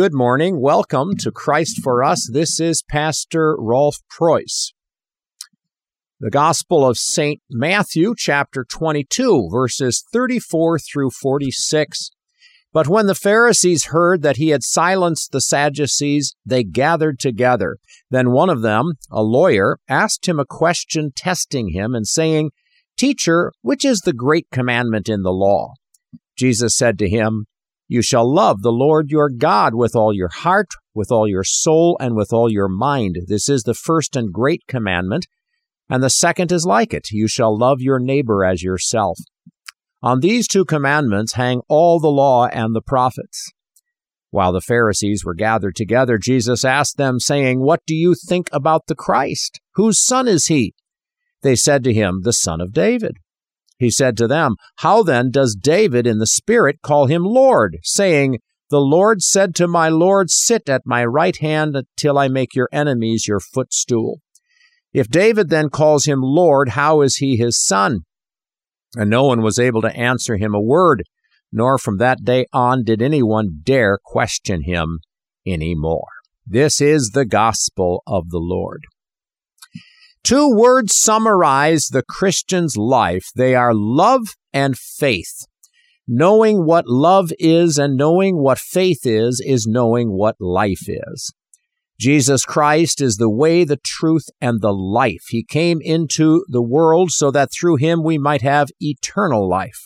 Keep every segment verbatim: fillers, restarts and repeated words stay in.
good morning. Welcome to Christ for Us. This is Pastor Rolf Preuss. The Gospel of Saint Matthew, chapter twenty-two, verses thirty-four through forty-six. But when the Pharisees heard that he had silenced the Sadducees, they gathered together. Then one of them, a lawyer, asked him a question, testing him and saying, "Teacher, which is the great commandment in the law?" Jesus said to him, "You shall love the Lord your God with all your heart, with all your soul, and with all your mind. This is the first and great commandment, and the second is like it. You shall love your neighbor as yourself. On these two commandments hang all the law and the prophets." While the Pharisees were gathered together, Jesus asked them, saying, "What do you think about the Christ? Whose son is he?" They said to him, "The son of David." He said to them, "How then does David in the Spirit call him Lord, saying, 'The Lord said to my Lord, sit at my right hand until I make your enemies your footstool'? If David then calls him Lord, how is he his son?" And no one was able to answer him a word, nor from that day on did anyone dare question him any more. This is the gospel of the Lord. Two words summarize the Christian's life. They are love and faith. Knowing what love is and knowing what faith is, is knowing what life is. Jesus Christ is the way, the truth, and the life. He came into the world so that through him we might have eternal life.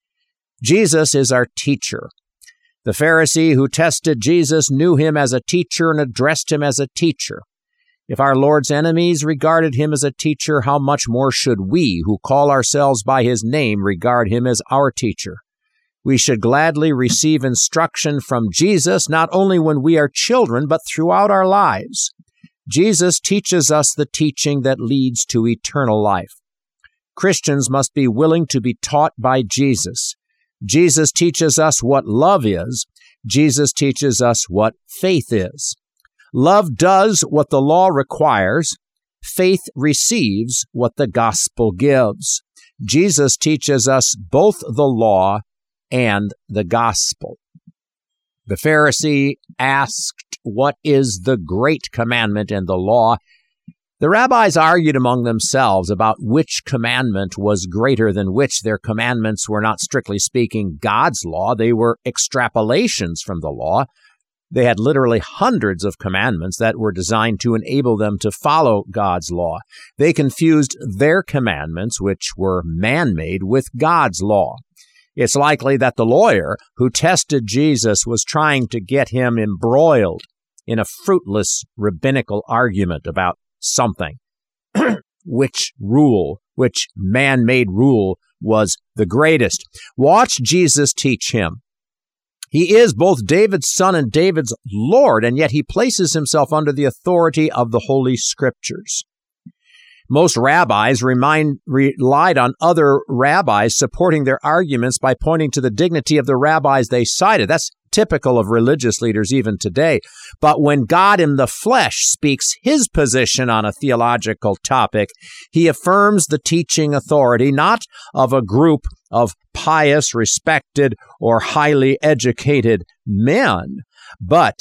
Jesus is our teacher. The Pharisee who tested Jesus knew him as a teacher and addressed him as a teacher. If our Lord's enemies regarded him as a teacher, how much more should we, who call ourselves by his name, regard him as our teacher? We should gladly receive instruction from Jesus, not only when we are children, but throughout our lives. Jesus teaches us the teaching that leads to eternal life. Christians must be willing to be taught by Jesus. Jesus teaches us what love is. Jesus teaches us what faith is. Love does what the law requires. Faith receives what the gospel gives. Jesus teaches us both the law and the gospel. The Pharisee asked, "What is the great commandment in the law?" The rabbis argued among themselves about which commandment was greater than which. Their commandments were not strictly speaking God's law. They were extrapolations from the law. They had literally hundreds of commandments that were designed to enable them to follow God's law. They confused their commandments, which were man-made, with God's law. It's likely that the lawyer who tested Jesus was trying to get him embroiled in a fruitless rabbinical argument about something. Which rule, which man-made rule was the greatest? Watch Jesus teach him. He is both David's son and David's Lord, and yet he places himself under the authority of the Holy Scriptures. Most rabbis remind, relied on other rabbis supporting their arguments by pointing to the dignity of the rabbis they cited. That's typical of religious leaders even today. But when God in the flesh speaks his position on a theological topic, he affirms the teaching authority not of a group of pious, respected, or highly educated men, but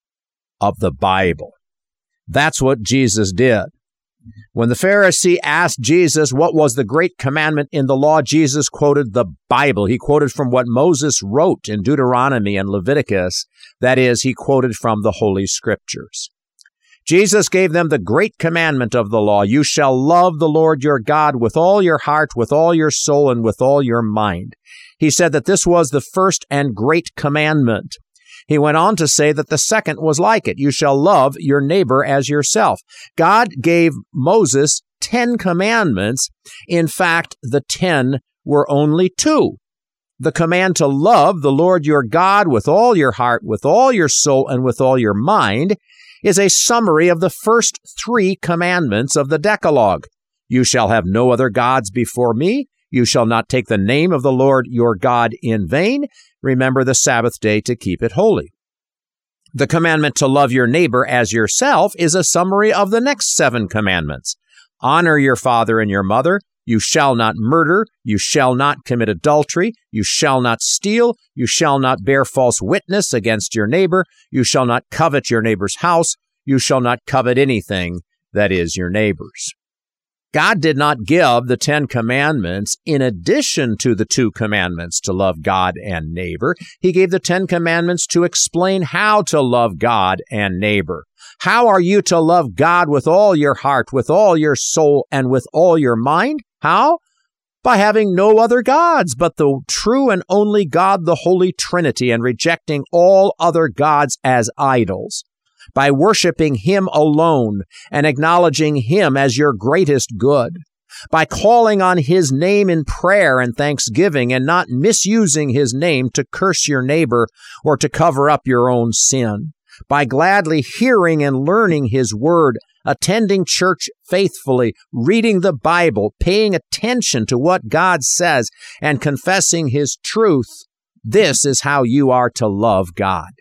of the Bible. That's what Jesus did. When the Pharisee asked Jesus what was the great commandment in the law, Jesus quoted the Bible. He quoted from what Moses wrote in Deuteronomy and Leviticus. That is, he quoted from the Holy Scriptures. Jesus gave them the great commandment of the law. You shall love the Lord your God with all your heart, with all your soul, and with all your mind. He said that this was the first and great commandment. He went on to say that the second was like it. You shall love your neighbor as yourself. God gave Moses ten commandments. In fact, the ten were only two. The command to love the Lord your God with all your heart, with all your soul, and with all your mind is a summary of the first three commandments of the Decalogue. You shall have no other gods before me. You shall not take the name of the Lord your God in vain. Remember the Sabbath day to keep it holy. The commandment to love your neighbor as yourself is a summary of the next seven commandments. Honor your father and your mother. You shall not murder. You shall not commit adultery. You shall not steal. You shall not bear false witness against your neighbor. You shall not covet your neighbor's house. You shall not covet anything that is your neighbor's. God did not give the Ten Commandments in addition to the two commandments to love God and neighbor. He gave the Ten Commandments to explain how to love God and neighbor. How are you to love God with all your heart, with all your soul, and with all your mind? How? By having no other gods but the true and only God, the Holy Trinity, and rejecting all other gods as idols. By worshiping Him alone and acknowledging Him as your greatest good, by calling on His name in prayer and thanksgiving and not misusing His name to curse your neighbor or to cover up your own sin, by gladly hearing and learning His word, attending church faithfully, reading the Bible, paying attention to what God says, and confessing His truth. This is how you are to love God.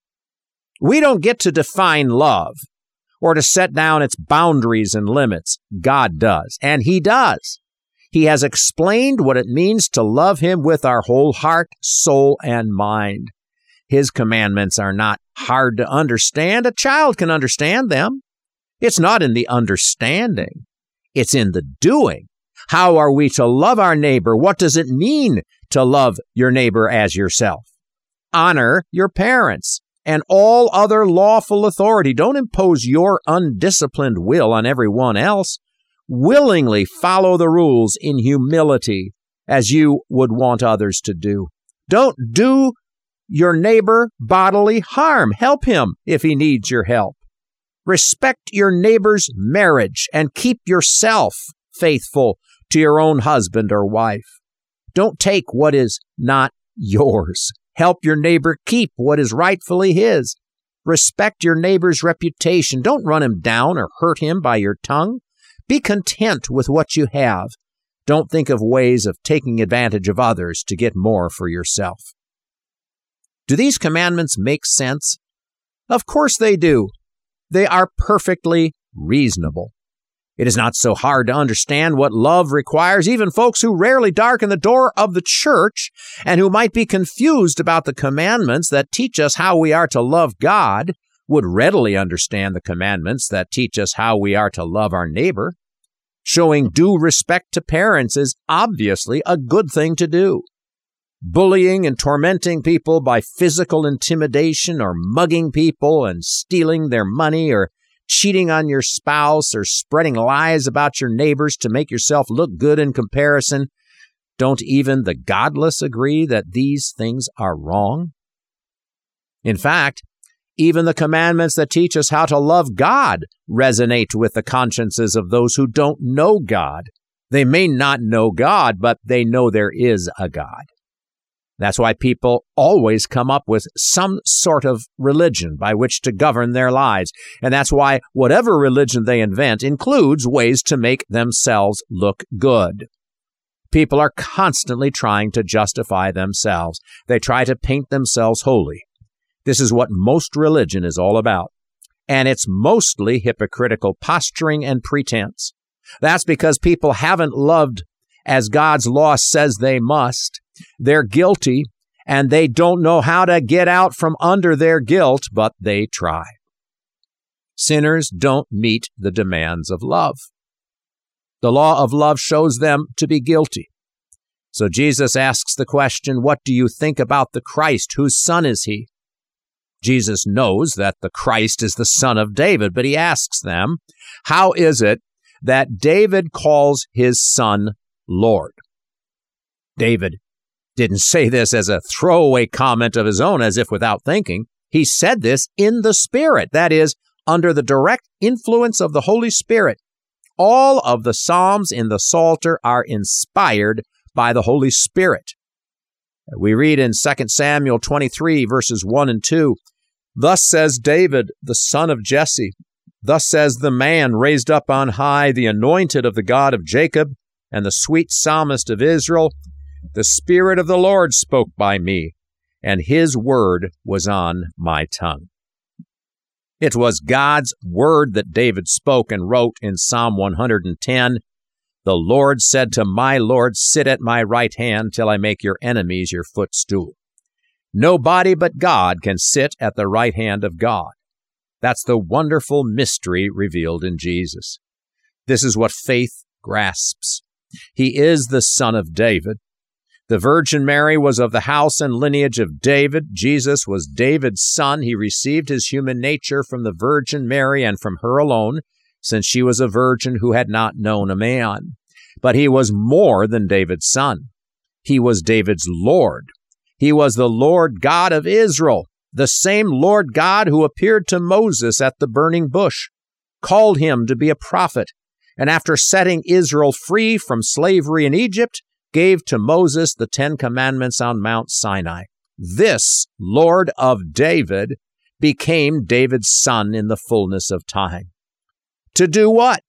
We don't get to define love or to set down its boundaries and limits. God does, and He does. He has explained what it means to love Him with our whole heart, soul, and mind. His commandments are not hard to understand. A child can understand them. It's not in the understanding. It's in the doing. How are we to love our neighbor? What does it mean to love your neighbor as yourself? Honor your parents and all other lawful authority. Don't impose your undisciplined will on everyone else. Willingly follow the rules in humility as you would want others to do. Don't do your neighbor bodily harm. Help him if he needs your help. Respect your neighbor's marriage and keep yourself faithful to your own husband or wife. Don't take what is not yours. Help your neighbor keep what is rightfully his. Respect your neighbor's reputation. Don't run him down or hurt him by your tongue. Be content with what you have. Don't think of ways of taking advantage of others to get more for yourself. Do these commandments make sense? Of course they do. They are perfectly reasonable. It is not so hard to understand what love requires. Even folks who rarely darken the door of the church and who might be confused about the commandments that teach us how we are to love God would readily understand the commandments that teach us how we are to love our neighbor. Showing due respect to parents is obviously a good thing to do. Bullying and tormenting people by physical intimidation or mugging people and stealing their money or cheating on your spouse or spreading lies about your neighbors to make yourself look good in comparison. Don't even the godless agree that these things are wrong? In fact, even the commandments that teach us how to love God resonate with the consciences of those who don't know God. They may not know God, but they know there is a God. That's why people always come up with some sort of religion by which to govern their lives. And that's why whatever religion they invent includes ways to make themselves look good. People are constantly trying to justify themselves. They try to paint themselves holy. This is what most religion is all about. And it's mostly hypocritical posturing and pretense. That's because people haven't loved as God's law says they must. They're guilty, and they don't know how to get out from under their guilt, but they try. Sinners don't meet the demands of love. The law of love shows them to be guilty. So Jesus asks the question, what do you think about the Christ? Whose son is he? Jesus knows that the Christ is the son of David, but he asks them, how is it that David calls his son Lord? David didn't say this as a throwaway comment of his own, as if without thinking. He said this in the Spirit, that is, under the direct influence of the Holy Spirit. All of the Psalms in the Psalter are inspired by the Holy Spirit. We read in Second Samuel twenty-three, verses one and two, thus says David, the son of Jesse, thus says the man raised up on high, the anointed of the God of Jacob, and the sweet psalmist of Israel, the Spirit of the Lord spoke by me, and His word was on my tongue. It was God's word that David spoke and wrote in Psalm one hundred ten. The Lord said to my Lord, sit at my right hand till I make your enemies your footstool. Nobody but God can sit at the right hand of God. That's the wonderful mystery revealed in Jesus. This is what faith grasps. He is the Son of David. The Virgin Mary was of the house and lineage of David. Jesus was David's son. He received his human nature from the Virgin Mary and from her alone, since she was a virgin who had not known a man. But he was more than David's son. He was David's Lord. He was the Lord God of Israel, the same Lord God who appeared to Moses at the burning bush, called him to be a prophet, and after setting Israel free from slavery in Egypt, gave to Moses the Ten Commandments on Mount Sinai. This Lord of David became David's son in the fullness of time. To do what?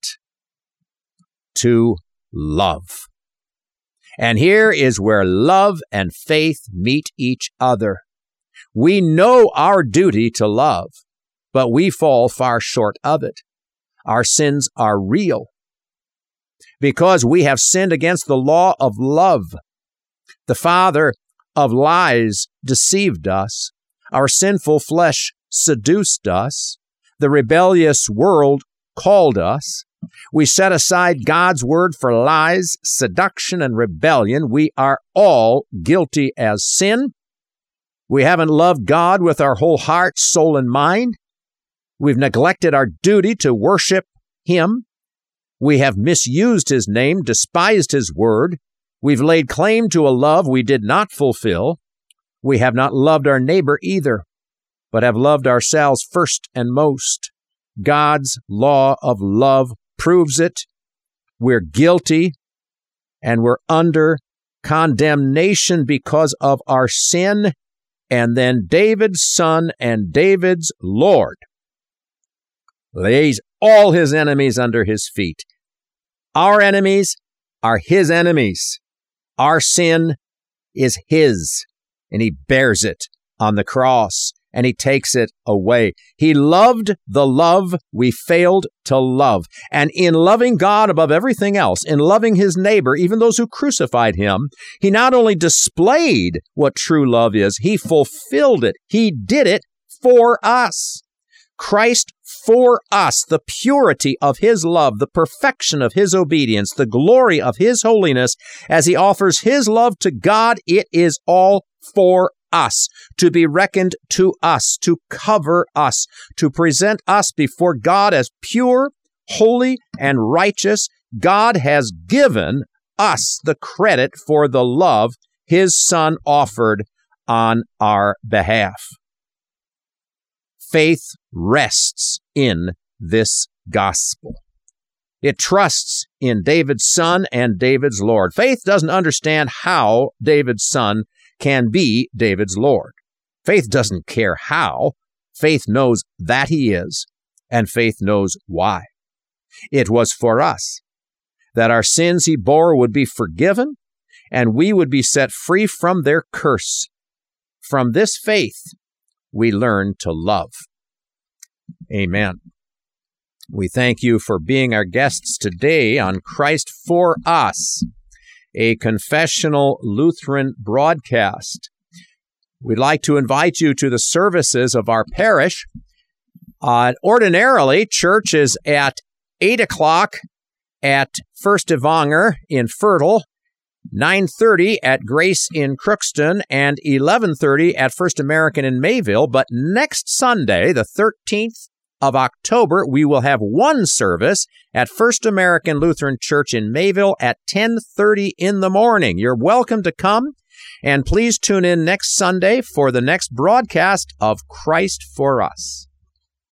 To love. And here is where love and faith meet each other. We know our duty to love, but we fall far short of it. Our sins are real because we have sinned against the law of love. The father of lies deceived us. Our sinful flesh seduced us. The rebellious world called us. We set aside God's word for lies, seduction, and rebellion. We are all guilty as sin. We haven't loved God with our whole heart, soul, and mind. We've neglected our duty to worship Him. We have misused His name, despised His word. We've laid claim to a love we did not fulfill. We have not loved our neighbor either, but have loved ourselves first and most. God's law of love proves it. We're guilty, and we're under condemnation because of our sin. And then David's son and David's Lord lays all his enemies under his feet. Our enemies are his enemies. Our sin is his, and he bears it on the cross, and he takes it away. He loved the love we failed to love. And in loving God above everything else, in loving his neighbor, even those who crucified him, he not only displayed what true love is, he fulfilled it. He did it for us. Christ for us, the purity of his love, the perfection of his obedience, the glory of his holiness, as he offers his love to God, it is all for us, to be reckoned to us, to cover us, to present us before God as pure, holy, and righteous. God has given us the credit for the love his Son offered on our behalf. Faith rests in this gospel. It trusts in David's Son and David's Lord. Faith doesn't understand how David's Son can be David's Lord. Faith doesn't care how. Faith knows that he is, and faith knows why. It was for us that our sins he bore would be forgiven, and we would be set free from their curse. From this faith, we learn to love. Amen. We thank you for being our guests today on Christ for Us, a confessional Lutheran broadcast. We'd like to invite you to the services of our parish. Uh, ordinarily, church is at eight o'clock at First Evanger in Fertile, nine thirty at Grace in Crookston, and eleven thirty at First American in Mayville. But next Sunday, the thirteenth of October, we will have one service at First American Lutheran Church in Mayville at ten thirty in the morning. You're welcome to come, and please tune in next Sunday for the next broadcast of Christ for Us.